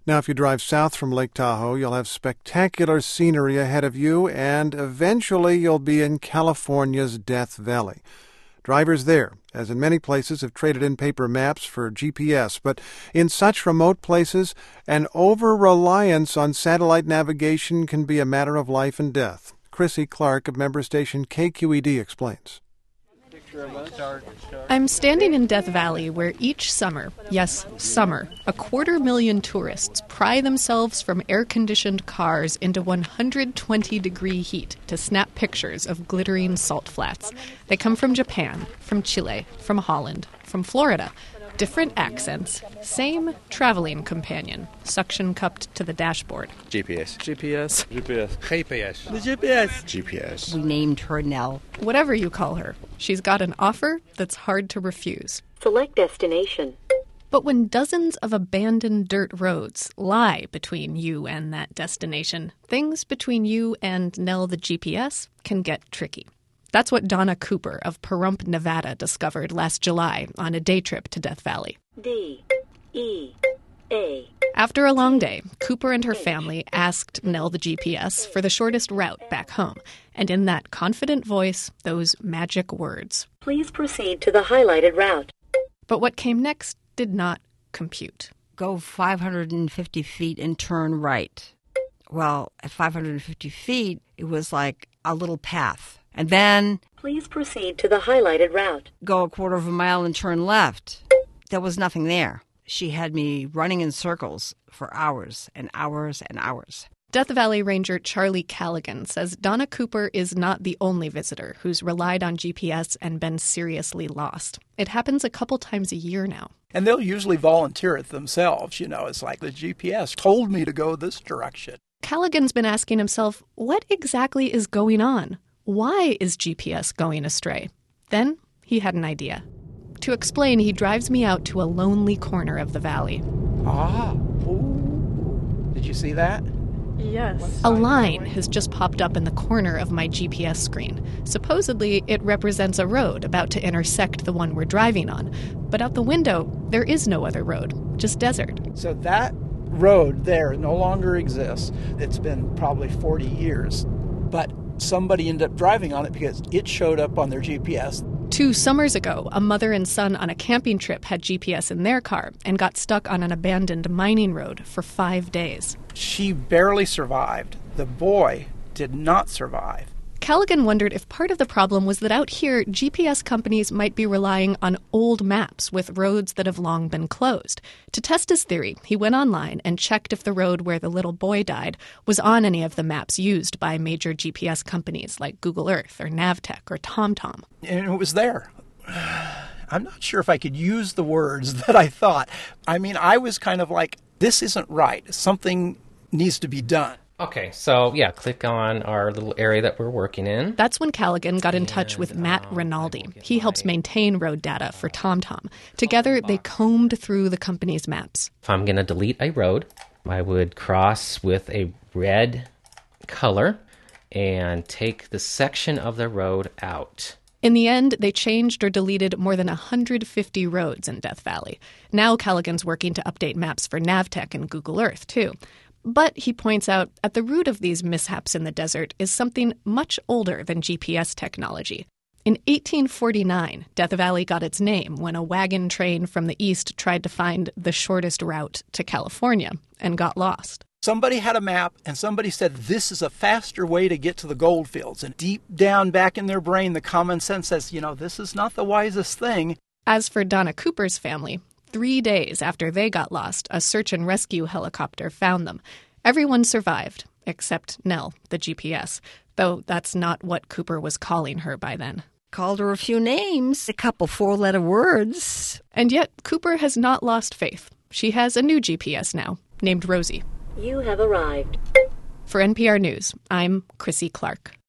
Now, if you drive south from Lake Tahoe, you'll have spectacular scenery ahead of you, and eventually you'll be in California's Death Valley. Drivers there, as in many places, have traded in paper maps for GPS, but in such remote places, an over-reliance on satellite navigation can be a matter of life and death. Chrissy Clark of member station KQED explains. I'm standing in Death Valley where each summer, yes, summer, 250,000 tourists pry themselves from air-conditioned cars into 120-degree heat to snap pictures of glittering salt flats. They come from Japan, from Chile, from Holland, from Florida. Different accents, same traveling companion, suction-cupped to the dashboard. GPS. GPS. GPS. GPS. The GPS. GPS. We named her Nell. Whatever you call her, she's got an offer that's hard to refuse. Select destination. But when dozens of abandoned dirt roads lie between you and that destination, things between you and Nell the GPS can get tricky. That's what Donna Cooper of Pahrump, Nevada discovered last July on a day trip to Death Valley. D-E-A. After a long day, Cooper and her family asked Nell the GPS for the shortest route back home. And in that confident voice, those magic words. Please proceed to the highlighted route. But what came next did not compute. Go 550 feet and turn right. Well, at 550 feet, it was like a little path. And then, please proceed to the highlighted route. Go a quarter of a mile and turn left. There was nothing there. She had me running in circles for hours and hours and hours. Death Valley Ranger Charlie Callaghan says Donna Cooper is not the only visitor who's relied on GPS and been seriously lost. It happens a couple times a year now. And they'll usually volunteer it themselves. You know, it's like the GPS told me to go this direction. Callaghan's been asking himself, what exactly is going on? Why is GPS going astray? Then he had an idea. To explain, he drives me out to a lonely corner of the valley. Ah, ooh. Did you see that? Yes. A line has just popped up in the corner of my GPS screen. Supposedly, it represents a road about to intersect the one we're driving on. But out the window, there is no other road, just desert. So that road there no longer exists. It's been probably 40 years. But somebody ended up driving on it because it showed up on their GPS. 2 summers ago, a mother and son on a camping trip had GPS in their car and got stuck on an abandoned mining road for 5 days. She barely survived. The boy did not survive. Callaghan wondered if part of the problem was that out here, GPS companies might be relying on old maps with roads that have long been closed. To test his theory, he went online and checked if the road where the little boy died was on any of the maps used by major GPS companies like Google Earth or Navteq or TomTom. And it was there. I'm not sure if I could use the words that I thought. I mean, I was kind of like, this isn't right. Something needs to be done. Okay, so click on our little area that we're working in. That's when Callaghan got in touch with Matt Rinaldi. He helps maintain road data for TomTom. Together, they combed through the company's maps. If I'm going to delete a road, I would cross with a red color and take the section of the road out. In the end, they changed or deleted more than 150 roads in Death Valley. Now Callaghan's working to update maps for Navteq and Google Earth, too. But, he points out, at the root of these mishaps in the desert is something much older than GPS technology. In 1849, Death Valley got its name when a wagon train from the east tried to find the shortest route to California and got lost. Somebody had a map and somebody said, this is a faster way to get to the gold fields. And deep down back in their brain, the common sense says, this is not the wisest thing. As for Donna Cooper's family, 3 days after they got lost, a search and rescue helicopter found them. Everyone survived, except Nell, the GPS, though that's not what Cooper was calling her by then. Called her a few names, a couple 4-letter words. And yet, Cooper has not lost faith. She has a new GPS now, named Rosie. You have arrived. For NPR News, I'm Chrissy Clark.